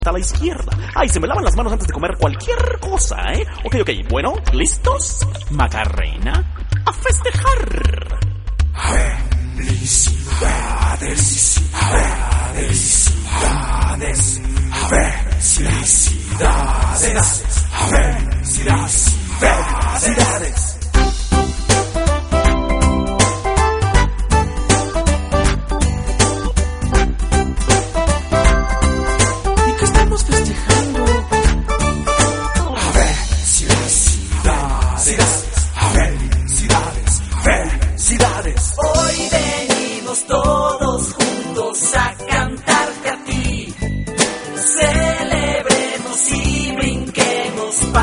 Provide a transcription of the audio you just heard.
a la izquierda. Ay, se me lavan las manos antes de comer cualquier cosa, ¿eh? Ok, bueno, ¿listos? Macarena, a festejar. Felicidades.